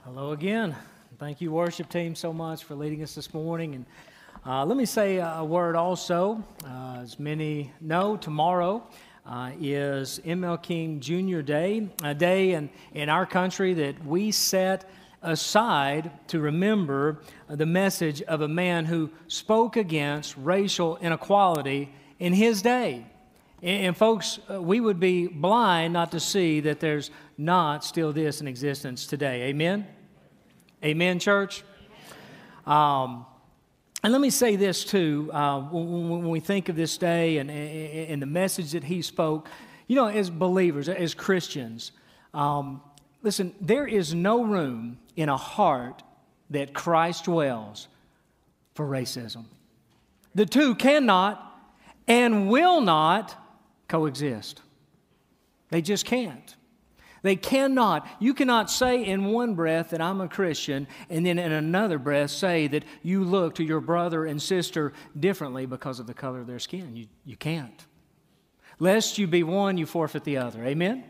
Hello again. Thank you, worship team, so much for leading us this morning. And let me say a word also. As many know, tomorrow is M.L. King Jr. Day, a day in our country that we set aside to remember the message of a man who spoke against racial inequality in his day. And folks, we would be blind not to see that there's not still this in existence today. Amen? Amen, church? And let me say this too, when we think of this day and the message that he spoke, you know, as believers, as Christians, listen, there is no room in a heart that Christ dwells for racism. The two cannot and will not coexist. They just can't. They cannot. You cannot say in one breath that I'm a Christian and then in another breath say that you look to your brother and sister differently because of the color of their skin. You can't. Lest you be one, you forfeit the other. Amen?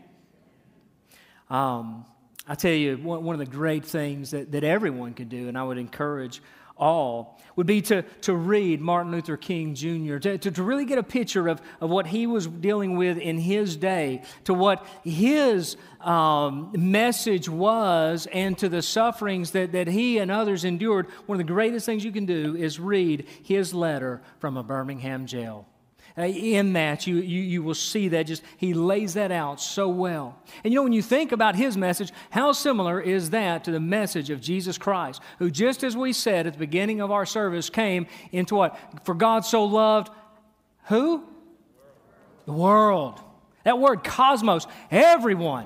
I tell you, one of the great things that everyone can do, and I would encourage all, would be to read Martin Luther King Jr., to really get a picture of what he was dealing with in his day, to what his message was, and to the sufferings that he and others endured. One of the greatest things you can do is read his letter from a Birmingham jail. In that, you will see that he lays that out so well. And you know, when you think about his message, how similar is that to the message of Jesus Christ, who, just as we said at the beginning of our service, came into what? For God so loved who? The world. That word cosmos, everyone.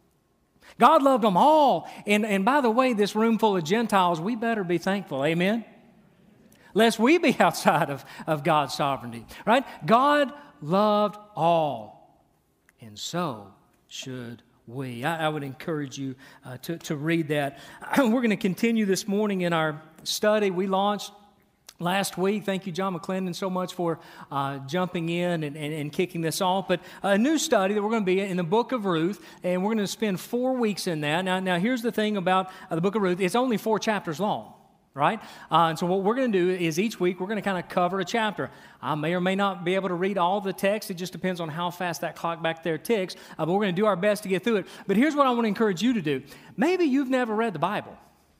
God loved them all. And by the way, this room full of Gentiles, we better be thankful. Amen? Lest we be outside of God's sovereignty, right? God loved all, and so should we. I would encourage you to read that. We're going to continue this morning in our study we launched last week. Thank you, John McClendon, so much for jumping in and kicking this off. But a new study that we're going to be in the book of Ruth, and we're going to spend 4 weeks in that. Now here's the thing about the book of Ruth. It's only 4 chapters long. Right? And so what we're going to do is each week we're going to kind of cover a chapter. I may or may not be able to read all the text. It just depends on how fast that clock back there ticks. But we're going to do our best to get through it. But here's what I want to encourage you to do. Maybe you've never read the Bible.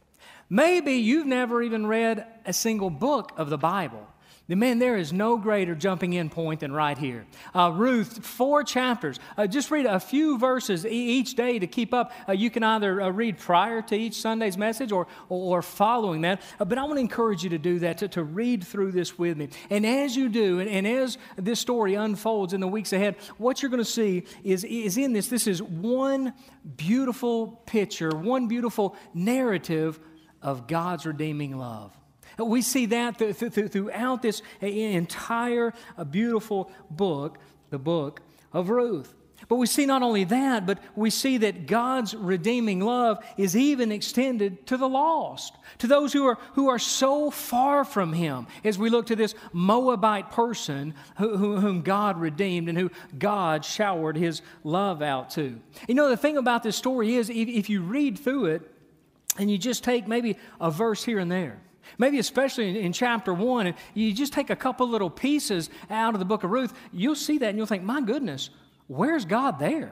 Maybe you've never even read a single book of the Bible. Man, there is no greater jumping in point than right here. Ruth, 4 chapters. Just read a few verses each day to keep up. You can either read prior to each Sunday's message or following that. But I want to encourage you to do that, to read through this with me. And as you do, and as this story unfolds in the weeks ahead, what you're going to see is in this is one beautiful picture, one beautiful narrative of God's redeeming love. We see that throughout this entire beautiful book, the book of Ruth. But we see not only that, but we see that God's redeeming love is even extended to the lost, to those who are so far from Him, as we look to this Moabite person whom God redeemed and who God showered His love out to. You know, the thing about this story is, if you read through it and you just take maybe a verse here and there, maybe especially in chapter 1, and you just take a couple little pieces out of the book of Ruth, you'll see that and you'll think, my goodness, where's God there?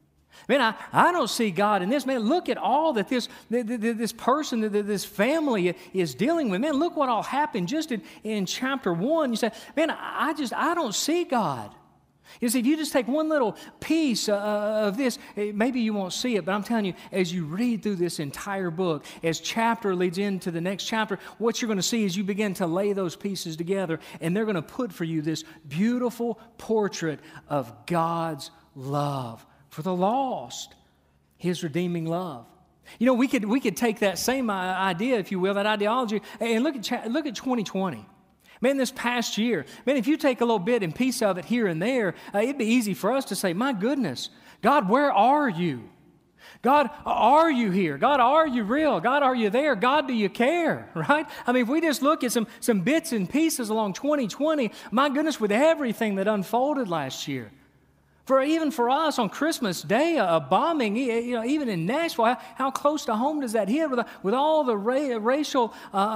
Man, I don't see God in this. Man, look at all that this person, this family is dealing with. Man, look what all happened just in chapter 1. You say, man, I don't see God. You see, if you just take one little piece of this, maybe you won't see it, but I'm telling you, as you read through this entire book, as chapter leads into the next chapter, what you're going to see is you begin to lay those pieces together, and they're going to put for you this beautiful portrait of God's love for the lost, His redeeming love. You know, we could take that same idea, if you will, that ideology, and look at 2020. Man, this past year, man, if you take a little bit and piece of it here and there, it'd be easy for us to say, my goodness, God, where are you? God, are you here? God, are you real? God, are you there? God, do you care? Right? I mean, if we just look at some bits and pieces along 2020, my goodness, with everything that unfolded last year, Even for us on Christmas Day, a bombing, even in Nashville, how close to home does that hit with all the racial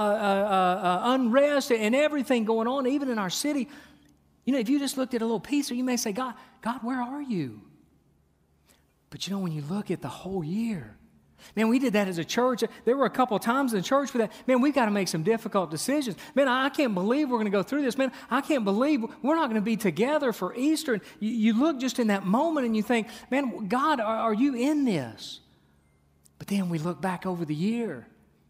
unrest and everything going on, even in our city? If you just looked at a little piece, you may say, God, where are you? But when you look at the whole year, man, we did that as a church. There were a couple of times in the church for that. Man, we've got to make some difficult decisions. Man, I can't believe we're going to go through this. Man, I can't believe we're not going to be together for Easter. And you look just in that moment and you think, man, God, are you in this? But then we look back over the year.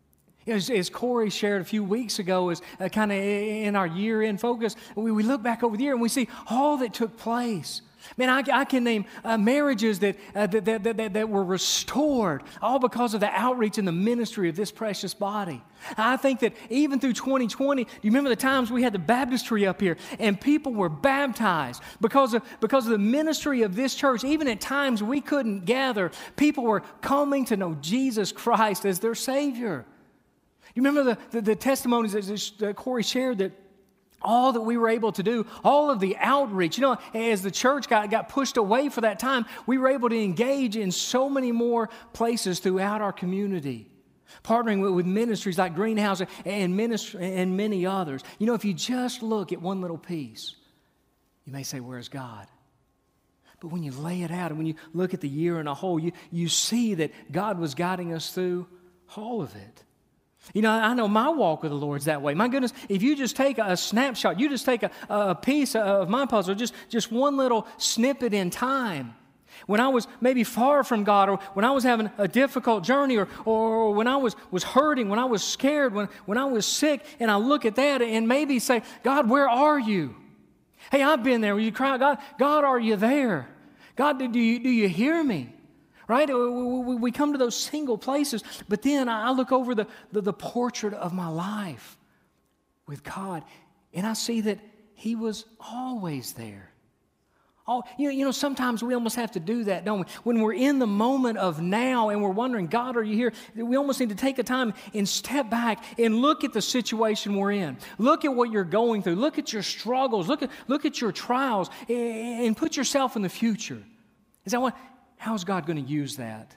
As Corey shared a few weeks ago, as kind of in our year-end focus, we look back over the year and we see all that took place. Man, I can name marriages that were restored, all because of the outreach and the ministry of this precious body. I think that even through 2020, do you remember the times we had the baptistry up here and people were baptized because of the ministry of this church? Even at times we couldn't gather, people were coming to know Jesus Christ as their Savior. You remember the testimonies that Corey shared, that all that we were able to do, all of the outreach. As the church got pushed away for that time, we were able to engage in so many more places throughout our community, partnering with ministries like Greenhouse and many others. If you just look at one little piece, you may say, where's God? But when you lay it out and when you look at the year in a whole, you see that God was guiding us through all of it. I know my walk with the Lord's that way. My goodness, if you just take a snapshot, you just take a piece of my puzzle, just one little snippet in time. When I was maybe far from God, or when I was having a difficult journey, or when I was hurting, when I was scared, when I was sick, and I look at that and maybe say, God, where are you? Hey, I've been there. When you cry, God, are you there? God, do you hear me? Right? We come to those single places, but then I look over the portrait of my life with God, and I see that He was always there. Sometimes we almost have to do that, don't we? When we're in the moment of now and we're wondering, God, are you here? We almost need to take a time and step back and look at the situation we're in. Look at what you're going through. Look at your struggles. Look at your trials, and put yourself in the future. How's God going to use that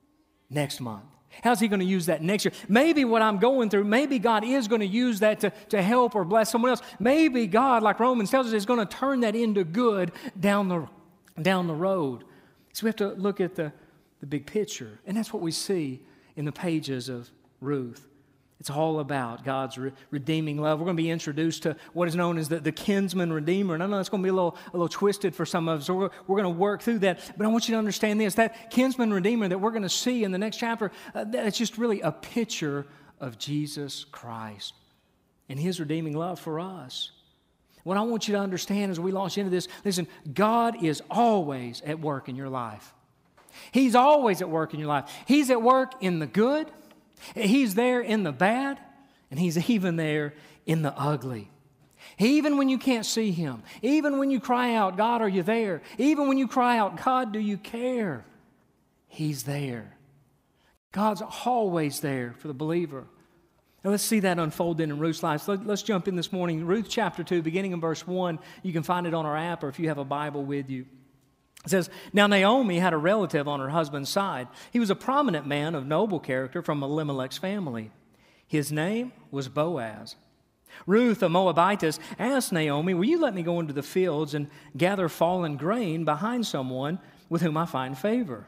next month? How's He going to use that next year? Maybe what I'm going through, maybe God is going to use that to help or bless someone else. Maybe God, like Romans tells us, is going to turn that into good down the road. So we have to look at the big picture. And that's what we see in the pages of Ruth. It's all about God's redeeming love. We're going to be introduced to what is known as the kinsman redeemer. And I know it's going to be a little twisted for some of us, so we're going to work through that. But I want you to understand this, that kinsman redeemer that we're going to see in the next chapter, that's just really a picture of Jesus Christ and His redeeming love for us. What I want you to understand as we launch into this, listen, God is always at work in your life. He's always at work in your life. He's at work in the good. He's there in the bad, and He's even there in the ugly. Even when you can't see Him, even when you cry out, God, are you there? Even when you cry out, God, do you care? He's there. God's always there for the believer. Now let's see that unfolded in Ruth's life. So let's jump in this morning. Ruth chapter 2, beginning in verse 1. You can find it on our app, or if you have a Bible with you. It says, now Naomi had a relative on her husband's side. He was a prominent man of noble character from Elimelech's family. His name was Boaz. Ruth, a Moabitess, asked Naomi, will you let me go into the fields and gather fallen grain behind someone with whom I find favor?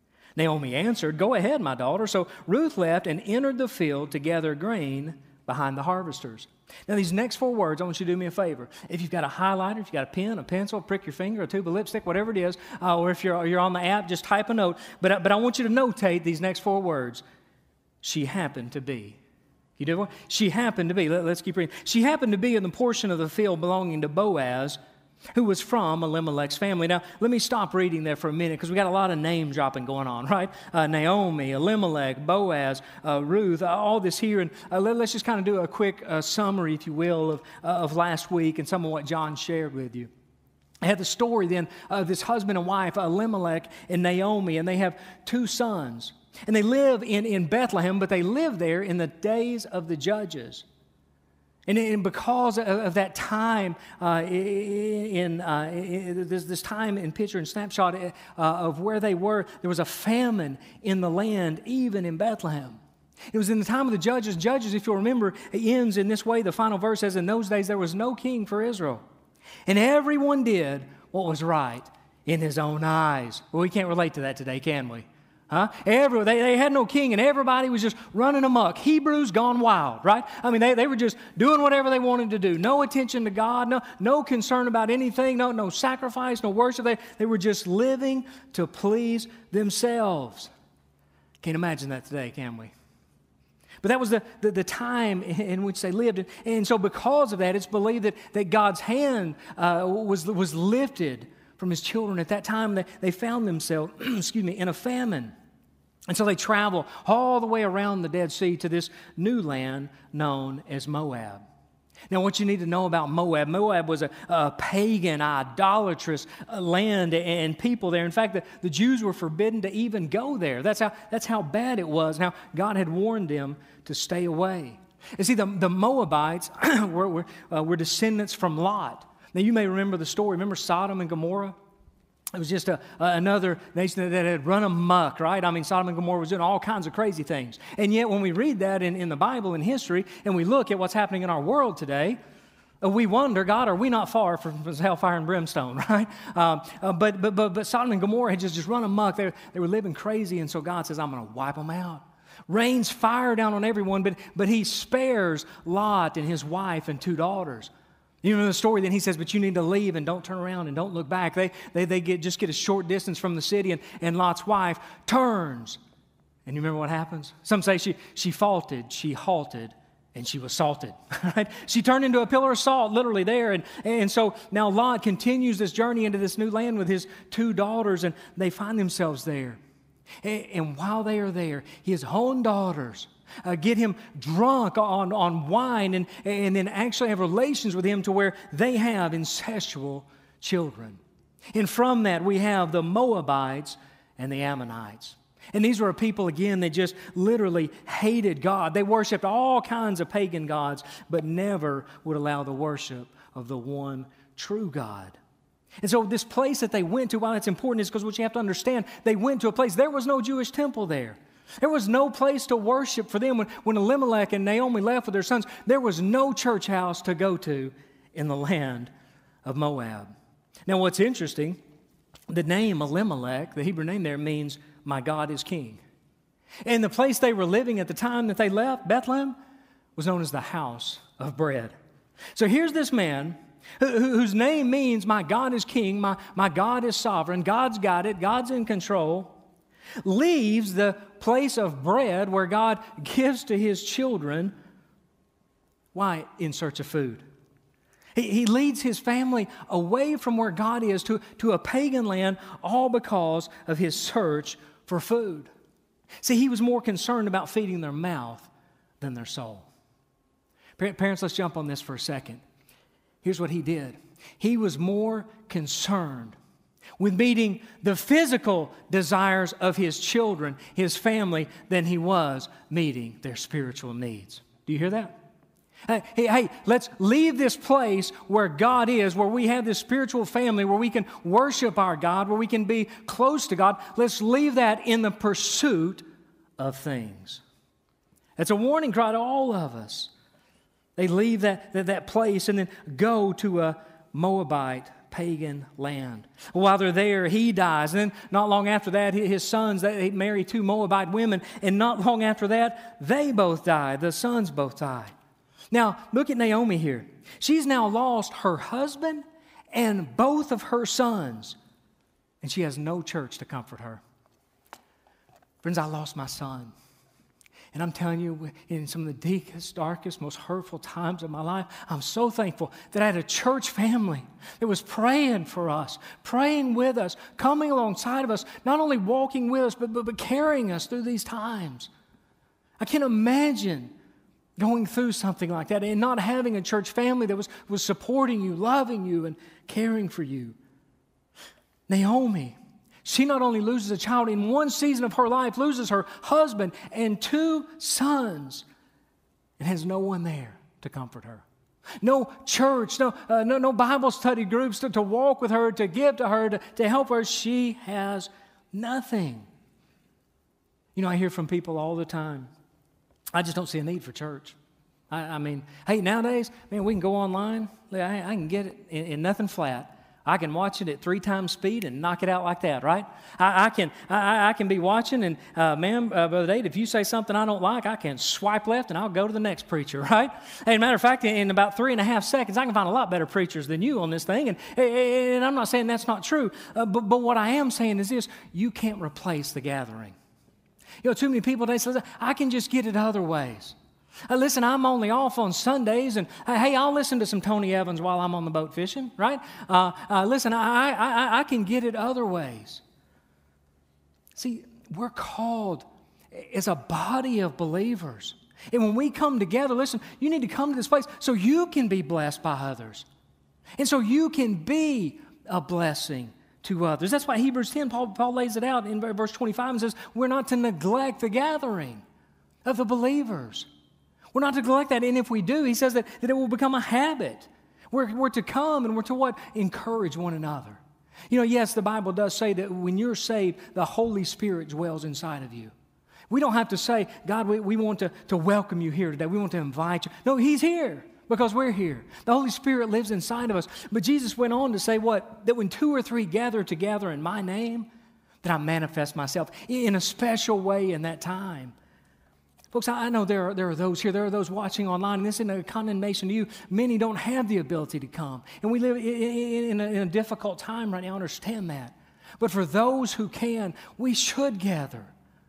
Naomi answered, go ahead, my daughter. So Ruth left and entered the field to gather grain behind the harvesters. Now, these next 4 words, I want you to do me a favor. If you've got a highlighter, if you've got a pen, a pencil, prick your finger, a tube of lipstick, whatever it is, or if you're on the app, just type a note. But I want you to notate these next 4 words. She happened to be. You do what? She happened to be. Let's keep reading. She happened to be in the portion of the field belonging to Boaz, who was from Elimelech's family. Now, let me stop reading there for a minute because we got a lot of name dropping going on, right? Naomi, Elimelech, Boaz, Ruth, all this here. And let's just kind of do a quick summary, if you will, of last week and some of what John shared with you. I had the story then of this husband and wife, Elimelech and Naomi, and they have 2 sons. And they live in Bethlehem, but they live there in the days of the judges. And because of that time, this time and picture and snapshot of where they were, there was a famine in the land, even in Bethlehem. It was in the time of the Judges. Judges, if you'll remember, it ends in this way. The final verse says, in those days there was no king for Israel, and everyone did what was right in his own eyes. Well, we can't relate to that today, can we? Huh? They had no king, and everybody was just running amok. Hebrews gone wild, right? I mean, they were just doing whatever they wanted to do. No attention to God, no concern about anything, no sacrifice, no worship. They were just living to please themselves. Can't imagine that today, can we? But that was the time in which they lived. And so because of that, it's believed that God's hand was lifted from his children. At that time, they found themselves, in a famine. And so they travel all the way around the Dead Sea to this new land known as Moab. Now, what you need to know about Moab was a pagan, idolatrous land and people there. In fact, the Jews were forbidden to even go there. That's how bad it was. Now, God had warned them to stay away. And see, the Moabites were descendants from Lot. Now, you may remember the story. Remember Sodom and Gomorrah? It was just another nation that had run amok, right? I mean, Sodom and Gomorrah was doing all kinds of crazy things. And yet, when we read that in the Bible, in history, and we look at what's happening in our world today, we wonder, God, are we not far from hellfire and brimstone, right? But Sodom and Gomorrah had just run amok. They were living crazy, and so God says, I'm going to wipe them out. Rains fire down on everyone, but he spares Lot and his wife and 2 daughters. You know the story, then he says, but you need to leave and don't turn around and don't look back. They get a short distance from the city, and Lot's wife turns. And you remember what happens? Some say she faulted, she halted, and she was salted. Right? She turned into a pillar of salt, literally there. And so now Lot continues this journey into this new land with his 2 daughters, and they find themselves there. And while they are there, his own daughters get him drunk on wine and then actually have relations with him to where they have incestual children. And from that, we have the Moabites and the Ammonites. And these were a people, again, that just literally hated God. They worshiped all kinds of pagan gods, but never would allow the worship of the one true God. And so this place that they went to, why that's important is because what you have to understand, they went to a place, there was no Jewish temple there. There was no place to worship for them. When Elimelech and Naomi left with their sons, there was no church house to go to in the land of Moab. Now, what's interesting, the name Elimelech, the Hebrew name there, means my God is king. And the place they were living at the time that they left, Bethlehem, was known as the house of bread. So here's this man whose name means my God is king, my God is sovereign, God's got it, God's in control, leaves the place of bread where God gives to his children. Why? In search of food. He leads his family away from where God is to a pagan land, all because of his search for food. See, he was more concerned about feeding their mouth than their soul. Parents, let's jump on this for a second. Here's what he did. He was more concerned with meeting the physical desires of his children, his family, than he was meeting their spiritual needs. Do you hear that? Hey, let's leave this place where God is, where we have this spiritual family, where we can worship our God, where we can be close to God. Let's leave that in the pursuit of things. That's a warning cry to all of us. They leave that place and then go to a Moabite pagan land. While they're there, he dies. And then not long after that, his sons, they marry 2 Moabite women. And not long after that, they both die. The sons both die. Now, look at Naomi here. She's now lost her husband and both of her sons. And she has no church to comfort her. Friends, I lost my son. And I'm telling you, in some of the deepest, darkest, most hurtful times of my life, I'm so thankful that I had a church family that was praying for us, praying with us, coming alongside of us, not only walking with us, but carrying us through these times. I can't imagine going through something like that and not having a church family that was supporting you, loving you, and caring for you. Naomi, she not only loses a child in one season of her life, loses her husband and 2 sons, and has no one there to comfort her. No church, no Bible study groups to walk with her, to give to her, to help her. She has nothing. You know, I hear from people all the time, I just don't see a need for church. I mean, hey, nowadays, man, we can go online. I can get it in nothing flat. I can watch it at 3 times speed and knock it out like that, right? I can be watching, and Brother Dave, if you say something I don't like, I can swipe left and I'll go to the next preacher, right? As a matter of fact, in about 3.5 seconds, I can find a lot better preachers than you on this thing. And I'm not saying that's not true, but what I am saying is this: you can't replace the gathering. You know, too many people today say, I can just get it other ways. Listen, I'm only off on Sundays, and hey, I'll listen to some Tony Evans while I'm on the boat fishing, right? Listen, I can get it other ways. See, we're called as a body of believers. And when we come together, listen, you need to come to this place so you can be blessed by others. And so you can be a blessing to others. That's why Hebrews 10, Paul lays it out in verse 25 and says, we're not to neglect the gathering of the believers. We're not to neglect that, and if we do, he says that it will become a habit. We're to come and we're to what? Encourage one another. You know, yes, the Bible does say that when you're saved, the Holy Spirit dwells inside of you. We don't have to say, God, we want to welcome you here today. We want to invite you. No, He's here because we're here. The Holy Spirit lives inside of us. But Jesus went on to say what? That when 2 or 3 gather together in my name, that I manifest myself in a special way in that time. Folks, I know there are those here, there are those watching online, and this isn't a condemnation to you. Many don't have the ability to come. And we live in a difficult time right now, understand that. But for those who can, we should gather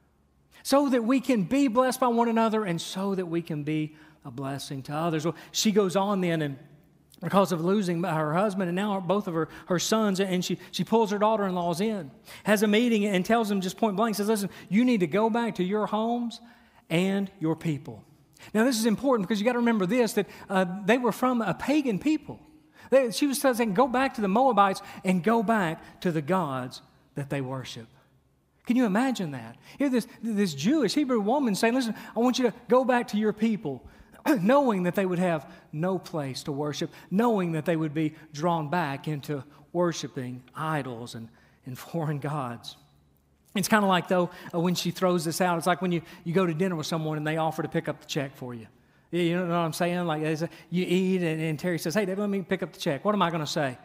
so that we can be blessed by one another and so that we can be a blessing to others. Well, she goes on then, and because of losing her husband and now both of her sons, and she pulls her daughter-in-laws in, has a meeting and tells them just point blank, says, listen, you need to go back to your homes and your people. Now, this is important because you got to remember this, that they were from a pagan people. She was saying, go back to the Moabites and go back to the gods that they worship. Can you imagine that? Here, this Jewish Hebrew woman saying, listen, I want you to go back to your people, knowing that they would have no place to worship, knowing that they would be drawn back into worshiping idols and foreign gods. It's kind of like, though, when she throws this out, it's like when you go to dinner with someone and they offer to pick up the check for you. You know what I'm saying? Like you eat and Terry says, hey, Dave, let me pick up the check. What am I going to say?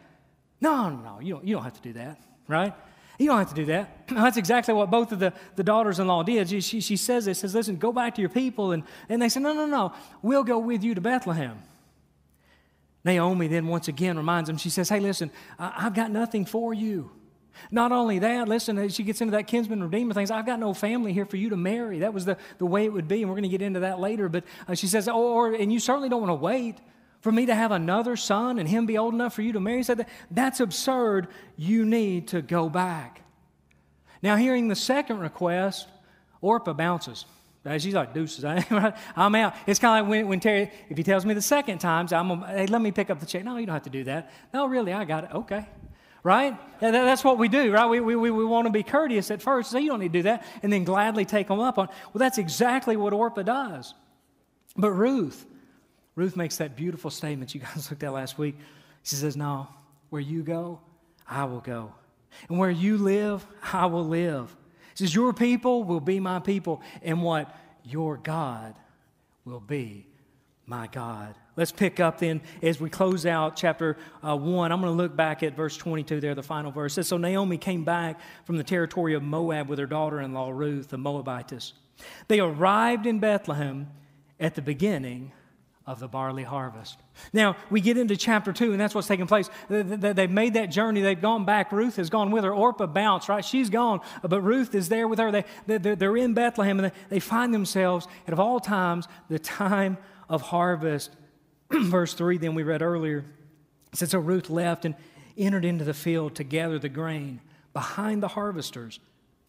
No, you don't have to do that, right? You don't have to do that. That's exactly what both of the daughters-in-law did. She says this, says, listen, go back to your people. And they said, no, we'll go with you to Bethlehem. Naomi then once again reminds them, she says, hey, listen, I've got nothing for you. Not only that, listen, as she gets into that kinsman redeemer things, I've got no family here for you to marry. That was the way it would be, and we're going to get into that later. But she says, and you certainly don't want to wait for me to have another son and him be old enough for you to marry. He said, that's absurd. You need to go back. Now, hearing the second request, Orpah bounces. She's like, deuces, I'm out. It's kind of like when Terry, if he tells me the second time, hey, let me pick up the check. No, you don't have to do that. No, really, I got it. Okay. Right? That's what we do, right? We want to be courteous at first, say, you don't need to do that, and then gladly take them up on. Well, that's exactly what Orpah does. But Ruth makes that beautiful statement you guys looked at last week. She says, no, where you go, I will go. And where you live, I will live. She says, your people will be my people, and what? Your God will be my God. Let's pick up then as we close out chapter 1. I'm going to look back at verse 22 there, the final verse. It says, so Naomi came back from the territory of Moab with her daughter-in-law Ruth, the Moabitess. They arrived in Bethlehem at the beginning of the barley harvest. Now, we get into chapter 2, and that's what's taking place. They've made that journey. They've gone back. Ruth has gone with her. Orpah bounced, right? She's gone, but Ruth is there with her. They're in Bethlehem, and they find themselves at, of all times, the time of harvest. Verse 3, then we read earlier, it said, so Ruth left and entered into the field to gather the grain behind the harvesters.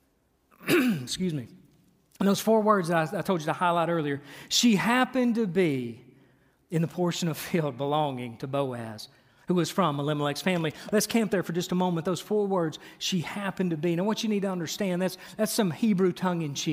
Excuse me. And those 4 words that I told you to highlight earlier, she happened to be in the portion of field belonging to Boaz, who was from Elimelech's family. Let's camp there for just a moment. Those 4 words, she happened to be. Now, what you need to understand, that's some Hebrew tongue-in-cheek.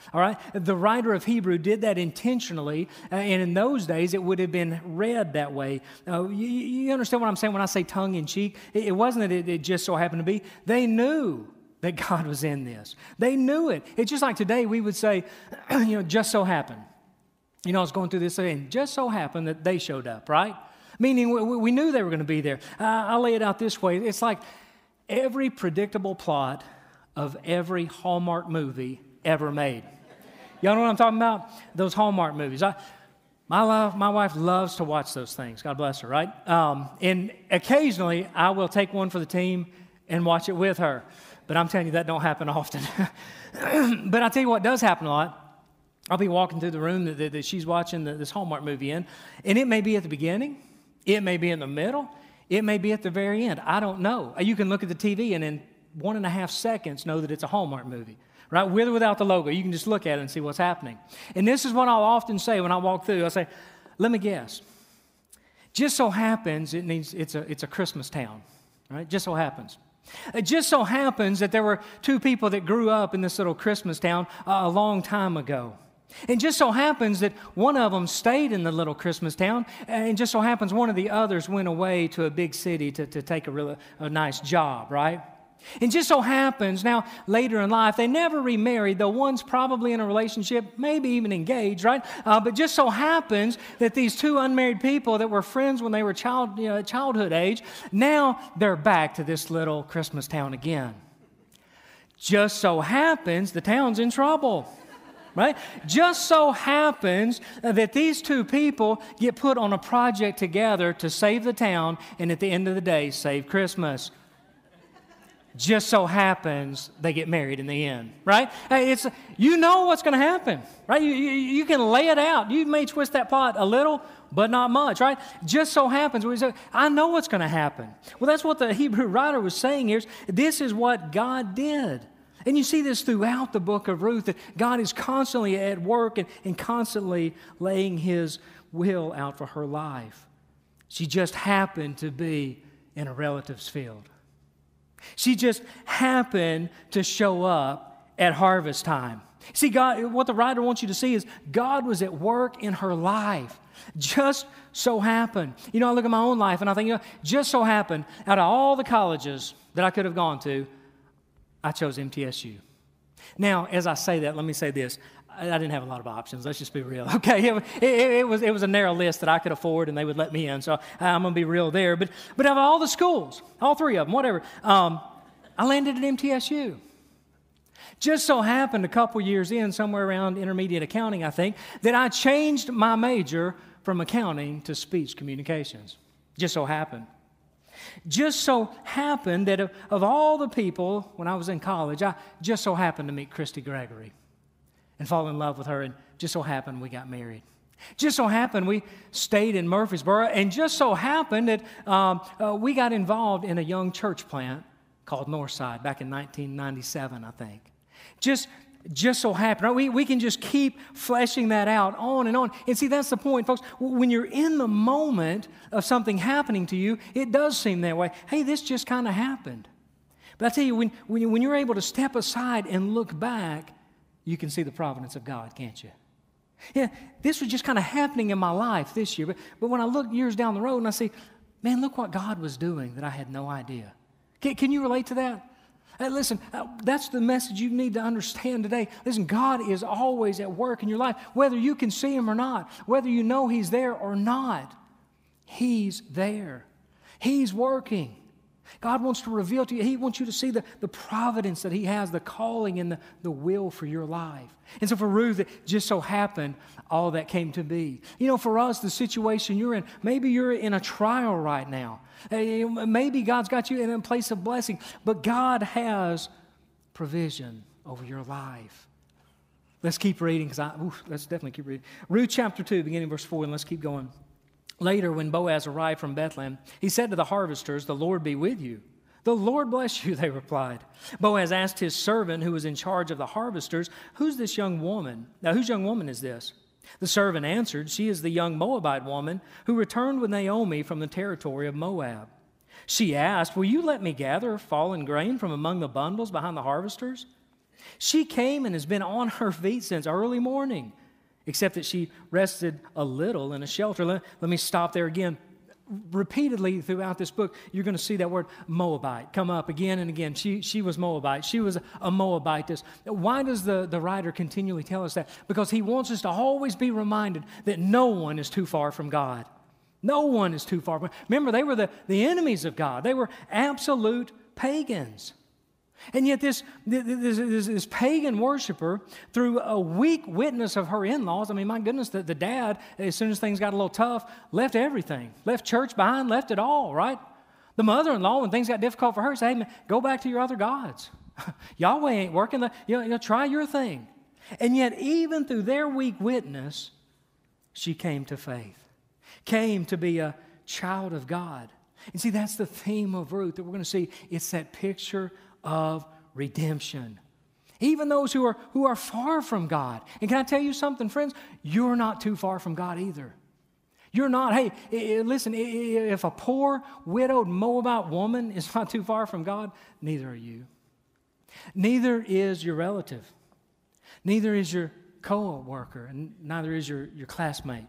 All right? The writer of Hebrew did that intentionally, and in those days it would have been read that way. You understand what I'm saying when I say tongue in cheek? It wasn't that it just so happened to be. They knew that God was in this. They knew it. It's just like today we would say, just so happened. I was going through this and just so happened that they showed up, right? Meaning we knew they were going to be there. I'll lay it out this way. It's like every predictable plot of every Hallmark movie ever made. Y'all know what I'm talking about? Those Hallmark movies. My wife loves to watch those things. God bless her, right? And occasionally I will take one for the team and watch it with her. But I'm telling you, that don't happen often. But I'll tell you what does happen a lot. I'll be walking through the room that she's watching this Hallmark movie in, and it may be at the beginning, it may be in the middle, it may be at the very end. I don't know. You can look at the TV and in 1.5 seconds know that it's a Hallmark movie, right? With or without the logo. You can just look at it and see what's happening. And this is what I'll often say when I walk through. I'll say, let me guess. Just so happens it's a Christmas town, right? Just so happens. It just so happens that there were two people that grew up in this little Christmas town a long time ago. And just so happens that one of them stayed in the little Christmas town, and just so happens one of the others went away to a big city to take a nice job, right? And just so happens now, later in life, they never remarried, though one's probably in a relationship, maybe even engaged, right? But just so happens that these two unmarried people that were friends when they were childhood age, now they're back to this little Christmas town again. Just so happens the town's in trouble. Right? Just so happens that these two people get put on a project together to save the town and at the end of the day, save Christmas. Just so happens they get married in the end, right? It's what's going to happen, right? You can lay it out. You may twist that plot a little, but not much, right? Just so happens, I know what's going to happen. Well, that's what the Hebrew writer was saying here. This is what God did. And you see this throughout the book of Ruth, that God is constantly at work and constantly laying His will out for her life. She just happened to be in a relative's field. She just happened to show up at harvest time. See, God, what the writer wants you to see is God was at work in her life. Just so happened. I look at my own life and I think, just so happened, out of all the colleges that I could have gone to, I chose MTSU. Now, as I say that, let me say this. I didn't have a lot of options. Let's just be real. Okay, it was a narrow list that I could afford, and they would let me in. So I'm going to be real there. But out of all the schools, all three of them, whatever, I landed at MTSU. Just so happened a couple years in, somewhere around intermediate accounting, I think, that I changed my major from accounting to speech communications. Just so happened. Just so happened that of all the people, when I was in college, I just so happened to meet Christy Gregory and fall in love with her, and just so happened we got married. Just so happened we stayed in Murfreesboro, and just so happened that we got involved in a young church plant called Northside back in 1997, I think. Just so happened. Right? We can just keep fleshing that out on and on. And see, that's the point, folks. When you're in the moment of something happening to you, it does seem that way. Hey, this just kind of happened. But I tell you, when you're able to step aside and look back, you can see the providence of God, can't you? Yeah, this was just kind of happening in my life this year. But when I look years down the road and I see, man, look what God was doing that I had no idea. Can you relate to that? Listen, that's the message you need to understand today. Listen, God is always at work in your life, whether you can see Him or not, whether you know He's there or not. He's there. He's working. God wants to reveal to you. He wants you to see the providence that He has, the calling and the will for your life. And so for Ruth, it just so happened all that came to be. For us, the situation you're in, maybe you're in a trial right now. Maybe God's got you in a place of blessing, but God has provision over your life. Let's keep reading, let's definitely keep reading. Ruth chapter 2, beginning verse 4, and let's keep going. Later, when Boaz arrived from Bethlehem, he said to the harvesters, "The Lord be with you." "The Lord bless you," they replied. Boaz asked his servant who was in charge of the harvesters, "Who's this young woman? Now, whose young woman is this?" The servant answered, "She is the young Moabite woman who returned with Naomi from the territory of Moab. She asked, 'Will you let me gather fallen grain from among the bundles behind the harvesters?' She came and has been on her feet since early morning, except that she rested a little in a shelter. Let me stop there again. Repeatedly throughout this book, you're going to see that word Moabite come up again and again. She was Moabite. She was a Moabitess. Why does the writer continually tell us that? Because he wants us to always be reminded that no one is too far from God. No one is too far. Remember, they were the enemies of God. They were absolute pagans. And yet this pagan worshiper, through a weak witness of her in-laws, I mean, my goodness, the dad, as soon as things got a little tough, left everything. Left church behind, left it all, right? The mother-in-law, when things got difficult for her, said, hey, man, go back to your other gods. Yahweh ain't working. Try your thing. And yet, even through their weak witness, she came to faith. Came to be a child of God. And see, that's the theme of Ruth that we're going to see. It's that picture of redemption. Even those who are far from God. And can I tell you something, friends? You're not too far from God either. You're not, hey, listen, if a poor, widowed Moabite woman is not too far from God, neither are you. Neither is your relative. Neither is your co-worker, and neither is your classmate.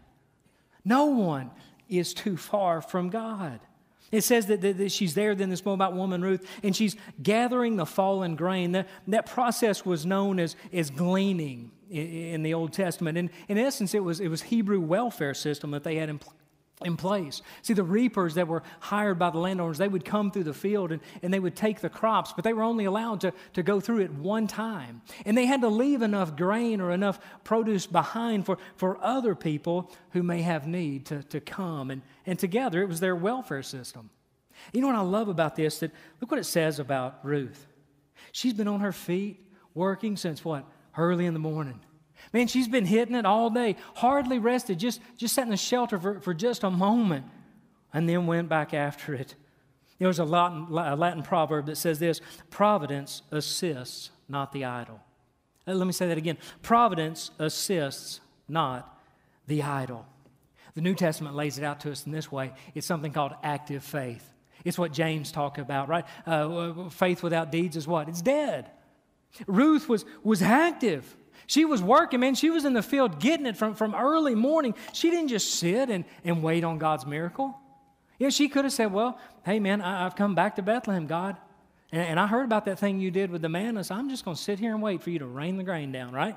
No one is too far from God. It says that she's there, then this Moabite woman, Ruth, and she's gathering the fallen grain. That process was known as gleaning in the Old Testament. And in essence, it was Hebrew welfare system that they had in place. See, the reapers that were hired by the landowners, they would come through the field and they would take the crops, but they were only allowed to go through it one time. And they had to leave enough grain or enough produce behind for other people who may have need to come. And together, it was their welfare system. You know what I love about this? That look what it says about Ruth. She's been on her feet working since what? Early in the morning. Man, she's been hitting it all day, hardly rested, just sat in the shelter for just a moment, and then went back after it. There's a Latin proverb that says this: providence assists, not the idle. Let me say that again. Providence assists, not the idle. The New Testament lays it out to us in this way. It's something called active faith. It's what James talked about, right? Faith without deeds is what? It's dead. Ruth was active. She was working, man. She was in the field getting it from early morning. She didn't just sit and wait on God's miracle. Yeah, she could have said, well, hey, man, I've come back to Bethlehem, God, and I heard about that thing you did with the manna, so I'm just going to sit here and wait for you to rain the grain down, right?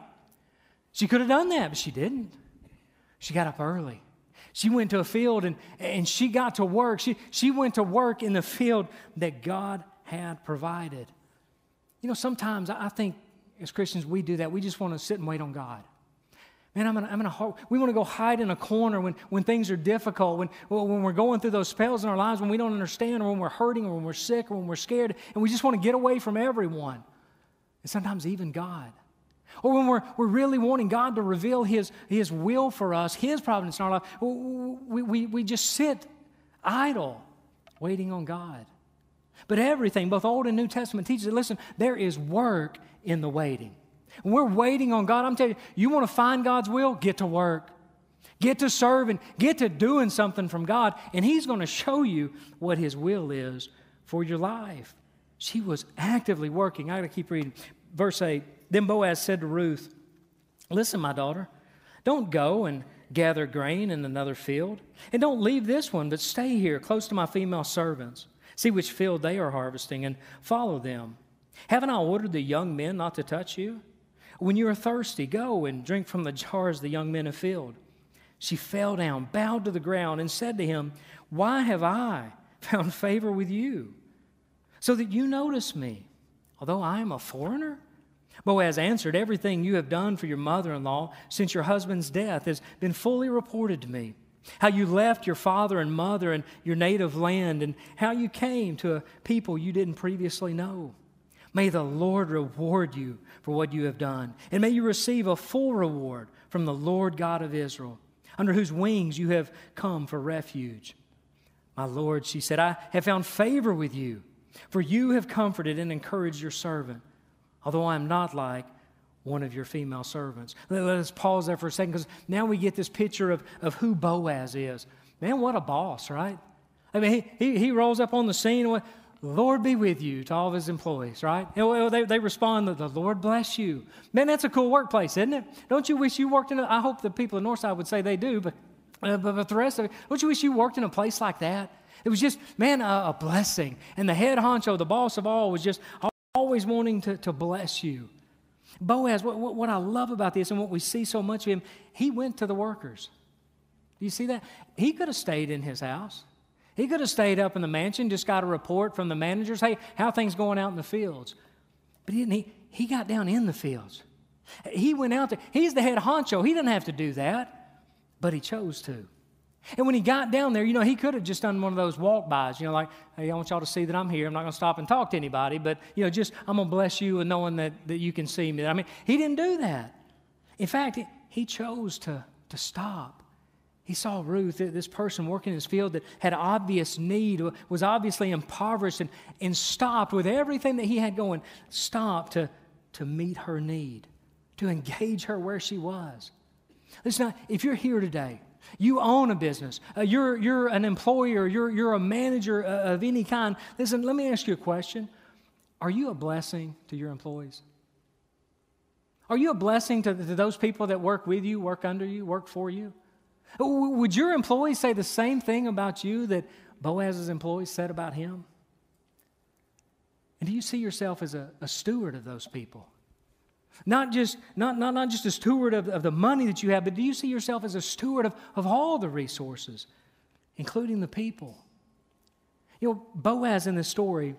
She could have done that, but she didn't. She got up early. She went to a field and she got to work. She went to work in the field that God had provided. You know, sometimes I think as Christians we do that. We just want to sit and wait on God. Man, we want to go hide in a corner when things are difficult, when we're going through those spells in our lives, when we don't understand, or when we're hurting, or when we're sick, or when we're scared, and we just want to get away from everyone. And sometimes even God. Or when we're really wanting God to reveal His will for us, His providence in our life, we just sit idle, waiting on God. But everything, both Old and New Testament teaches, listen, there is work in the waiting. When we're waiting on God, I'm telling you want to find God's will? Get to work. Get to serving. Get to doing something from God, and He's going to show you what His will is for your life. She was actively working. I got to keep reading. Verse 8, then Boaz said to Ruth, listen, my daughter, don't go and gather grain in another field, and don't leave this one, but stay here close to my female servants. See which field they are harvesting, and follow them. Haven't I ordered the young men not to touch you? When you are thirsty, go and drink from the jars the young men have filled. She fell down, bowed to the ground, and said to him, why have I found favor with you, so that you notice me, although I am a foreigner? Boaz answered, everything you have done for your mother-in-law since your husband's death has been fully reported to me. How you left your father and mother and your native land, and how you came to a people you didn't previously know. May the Lord reward you for what you have done, and may you receive a full reward from the Lord God of Israel, under whose wings you have come for refuge. My Lord, she said, I have found favor with you, for you have comforted and encouraged your servant, although I am not like one of your female servants. Let us pause there for a second, because now we get this picture of who Boaz is. Man, what a boss, right? I mean, he rolls up on the scene. Lord be with you to all of his employees, right? They respond that the Lord bless you. Man, that's a cool workplace, isn't it? Don't you wish you worked in I hope the people in Northside would say they do, but the rest of it, don't you wish you worked in a place like that? It was just, man, a blessing. And the head honcho, the boss of all, was just always wanting to bless you. Boaz, what I love about this and what we see so much of him, he went to the workers. Do you see that? He could have stayed in his house. He could have stayed up in the mansion, just got a report from the managers, hey, how are things going out in the fields? But he didn't. He got down in the fields. He went out there. He's the head honcho. He didn't have to do that, but he chose to. And when he got down there, he could have just done one of those walk-bys, like, hey, I want y'all to see that I'm here. I'm not going to stop and talk to anybody, but, just I'm going to bless you and knowing that you can see me. I mean, he didn't do that. In fact, he chose to stop. He saw Ruth, this person working in his field that had obvious need, was obviously impoverished, and stopped with everything that he had going, stopped to meet her need, to engage her where she was. Listen, if you're here today, you own a business, you're an employer, you're a manager of any kind, listen, let me ask you a question. Are you a blessing to your employees? Are you a blessing to those people that work with you, work under you, work for you? Would your employees say the same thing about you that Boaz's employees said about him? And do you see yourself as a steward of those people? Not just a steward of the money that you have, but do you see yourself as a steward of all the resources, including the people? Boaz in this story,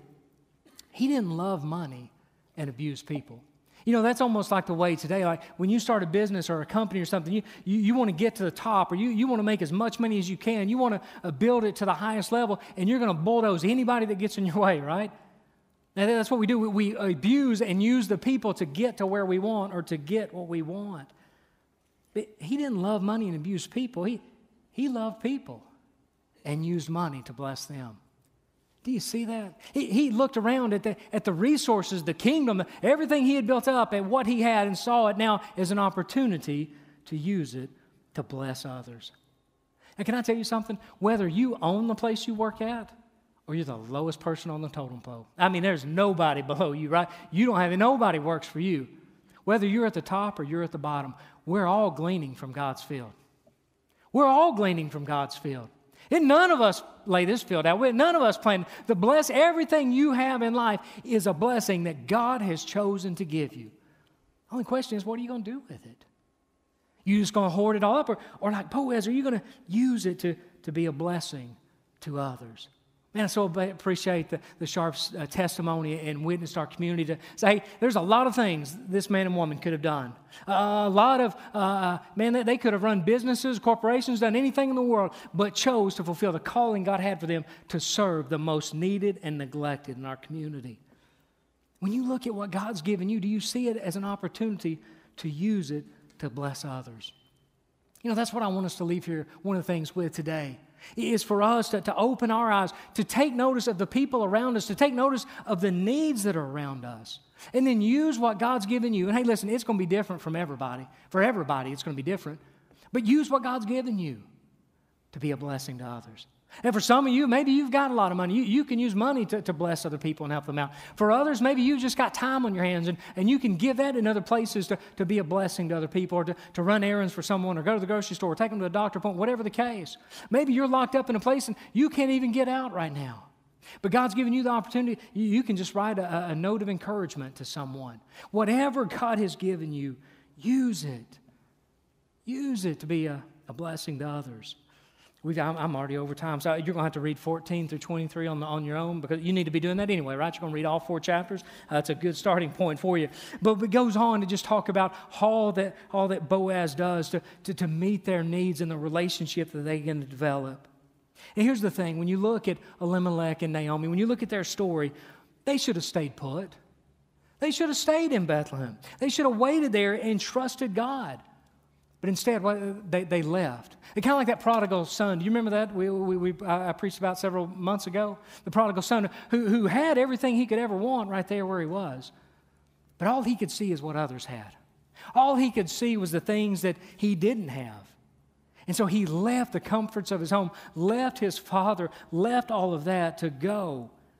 he didn't love money and abuse people. That's almost like the way today, like when you start a business or a company or something, you want to get to the top, or you want to make as much money as you can. You want to build it to the highest level, and you're going to bulldoze anybody that gets in your way, right? And that's what we do. We abuse and use the people to get to where we want or to get what we want. But he didn't love money and abuse people. He loved people and used money to bless them. Do you see that? He looked around at the resources, the kingdom, everything he had built up, and what he had, and saw it now as an opportunity to use it to bless others. And can I tell you something? Whether you own the place you work at, or you're the lowest person on the totem pole. I mean, there's nobody below you, right? Nobody works for you. Whether you're at the top or you're at the bottom, we're all gleaning from God's field. We're all gleaning from God's field. And none of us lay this field out. None of us plan to bless. Everything you have in life is a blessing that God has chosen to give you. The only question is, what are you going to do with it? You just going to hoard it all up? Or like Boaz, are you going to use it to be a blessing to others? Man, I so appreciate the sharp testimony and witness to our community to say, hey, there's a lot of things this man and woman could have done. A lot of, they could have run businesses, corporations, done anything in the world, but chose to fulfill the calling God had for them to serve the most needed and neglected in our community. When you look at what God's given you, do you see it as an opportunity to use it to bless others? That's what I want us to leave here, one of the things with today, is for us to open our eyes, to take notice of the people around us, to take notice of the needs that are around us, and then use what God's given you. And hey, listen, it's going to be different from everybody. For everybody, it's going to be different. But use what God's given you to be a blessing to others. And for some of you, maybe you've got a lot of money. You can use money to bless other people and help them out. For others, maybe you've just got time on your hands, and you can give that in other places to be a blessing to other people, or to run errands for someone, or go to the grocery store, or take them to a doctor appointment, whatever the case. Maybe you're locked up in a place and you can't even get out right now. But God's given you the opportunity. You can just write a note of encouragement to someone. Whatever God has given you, use it. Use it to be a blessing to others. I'm already over time, so you're going to have to read 14 through 23 on your own, because you need to be doing that anyway, right? You're going to read all 4 chapters. That's a good starting point for you. But it goes on to just talk about all that Boaz does to meet their needs and the relationship that they're going to develop. And here's the thing. When you look at Elimelech and Naomi, when you look at their story, they should have stayed put. They should have stayed in Bethlehem. They should have waited there and trusted God. But instead, they left. It's kind of like that prodigal son. Do you remember that I preached about several months ago? The prodigal son who had everything he could ever want right there where he was. But all he could see is what others had. All he could see was the things that he didn't have. And so he left the comforts of his home, left his father, left all of that to go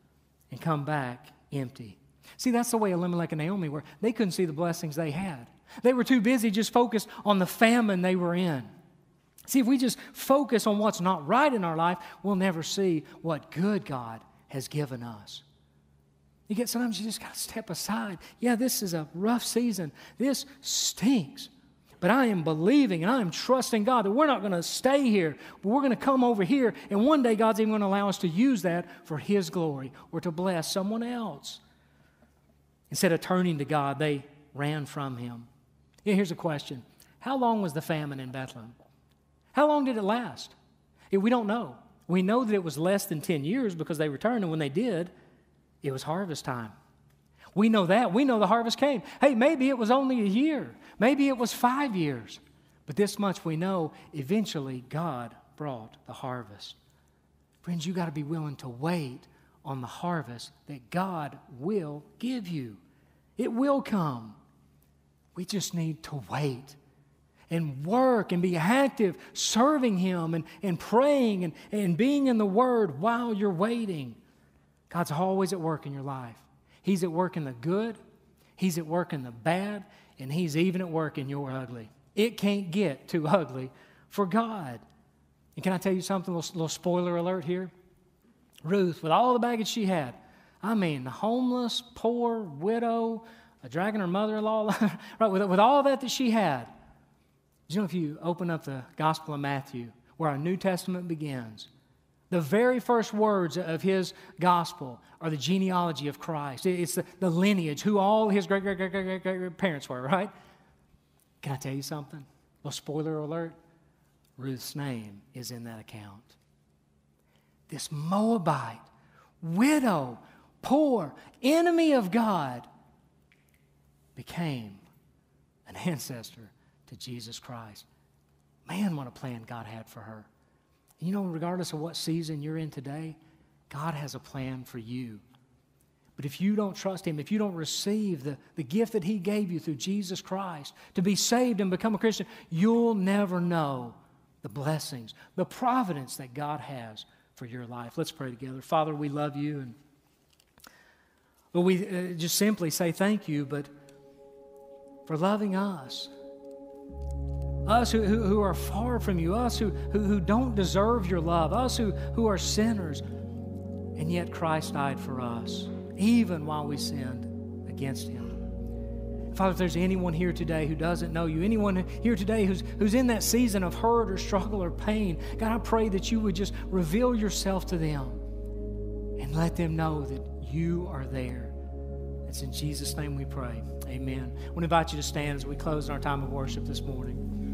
and come back empty. See, that's the way Elimelech and Naomi were. They couldn't see the blessings they had. They were too busy just focused on the famine they were in. See, if we just focus on what's not right in our life, we'll never see what good God has given us. Sometimes you just got to step aside. Yeah, this is a rough season. This stinks. But I am believing and I am trusting God that we're not going to stay here, but we're going to come over here, and one day God's even going to allow us to use that for His glory or to bless someone else. Instead of turning to God, they ran from Him. Yeah, here's a question. How long was the famine in Bethlehem? How long did it last? We don't know. We know that it was less than 10 years because they returned, and when they did, it was harvest time. We know that. We know the harvest came. Hey, maybe it was only a year. Maybe it was 5 years. But this much we know, eventually God brought the harvest. Friends, you got to be willing to wait on the harvest that God will give you. It will come. We just need to wait and work and be active, serving Him and praying and being in the Word while you're waiting. God's always at work in your life. He's at work in the good, He's at work in the bad, and He's even at work in your ugly. It can't get too ugly for God. And can I tell you something, a little spoiler alert here? Ruth, with all the baggage she had, I mean, homeless, poor, widow, dragging her mother-in-law, right, with all that she had. You know, if you open up the Gospel of Matthew, where our New Testament begins, the very first words of his gospel are the genealogy of Christ. It's the lineage, who all his great-great-great-great-parents were, right? Can I tell you something? Well, spoiler alert, Ruth's name is in that account. This Moabite, widow, poor, enemy of God, became an ancestor to Jesus Christ. Man, what a plan God had for her. You know, regardless of what season you're in today, God has a plan for you. But if you don't trust Him, if you don't receive the gift that He gave you through Jesus Christ to be saved and become a Christian, you'll never know the blessings, the providence that God has for your life. Let's pray together. Father, we love You, and we just simply say thank You, but for loving us. Us who are far from You, us who don't deserve Your love, us who are sinners, and yet Christ died for us, even while we sinned against Him. Father, if there's anyone here today who doesn't know You, anyone here today who's in that season of hurt or struggle or pain, God, I pray that You would just reveal Yourself to them and let them know that You are there. It's in Jesus' name we pray. Amen. I want to invite you to stand as we close our time of worship this morning.